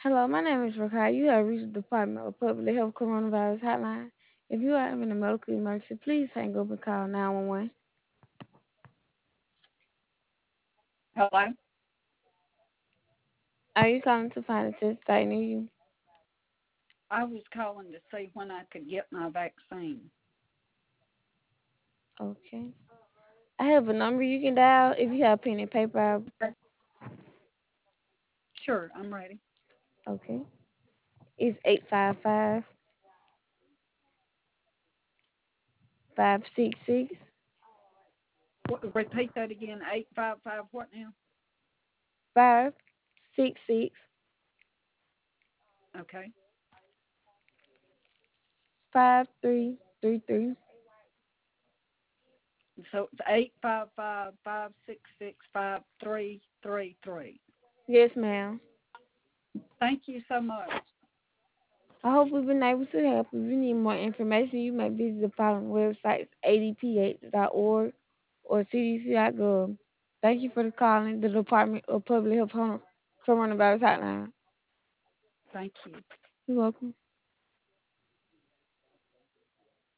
Hello, my name is Rakai. You have reached the Department of Public Health Coronavirus Hotline. If you are having a medical emergency, please hang up and call 911. Hello? Are you calling to find a test site near you? I was calling to see when I could get my vaccine. Okay. I have a number you can dial if you have pen and paper. Sure, I'm ready. Okay. It's 855 566 Repeat that again. 855 what now? 566 Okay. 5333. So it's 855 566 5333. Yes, ma'am. Thank you so much. I hope we've been able to help. If you need more information, you may visit the following websites: adph.org or cdc.gov. Thank you for calling the Department of Public Health Coronavirus Hotline. Thank you. You're welcome.